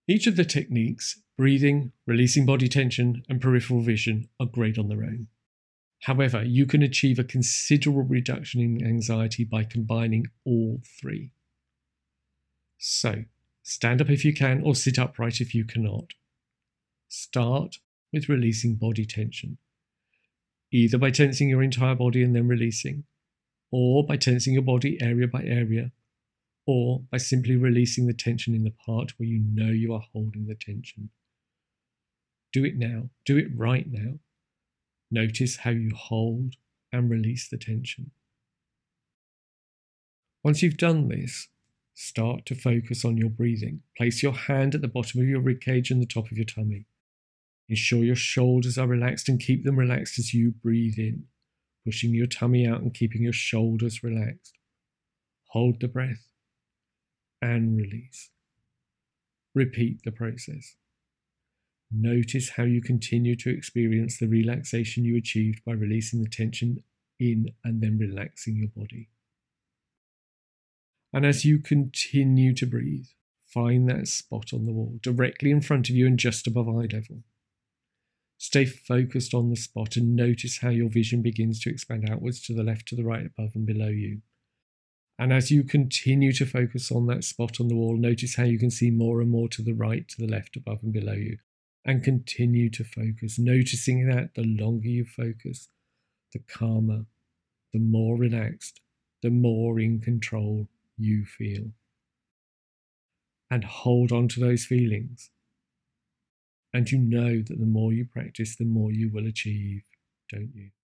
Each of the techniques, breathing, releasing body tension, and peripheral vision, are great on their own. However, you can achieve a considerable reduction in anxiety by combining all three. So, stand up if you can, or sit upright if you cannot. Start with releasing body tension, either by tensing your entire body and then releasing, or by tensing your body area by area, or by simply releasing the tension in the part where you know you are holding the tension. Do it now. Do it right now. Notice how you hold and release the tension. Once you've done this, start to focus on your breathing. Place your hand at the bottom of your ribcage and the top of your tummy. Ensure your shoulders are relaxed and keep them relaxed as you breathe in, pushing your tummy out and keeping your shoulders relaxed. Hold the breath and release. Repeat the process. Notice how you continue to experience the relaxation you achieved by releasing the tension in and then relaxing your body. And as you continue to breathe, find that spot on the wall, directly in front of you and just above eye level. Stay focused on the spot and notice how your vision begins to expand outwards to the left, to the right, above and below you. And as you continue to focus on that spot on the wall, notice how you can see more and more to the right, to the left, above and below you. And continue to focus, noticing that the longer you focus, the calmer, the more relaxed, the more in control you feel. And hold on to those feelings. And you know that the more you practice, the more you will achieve, don't you?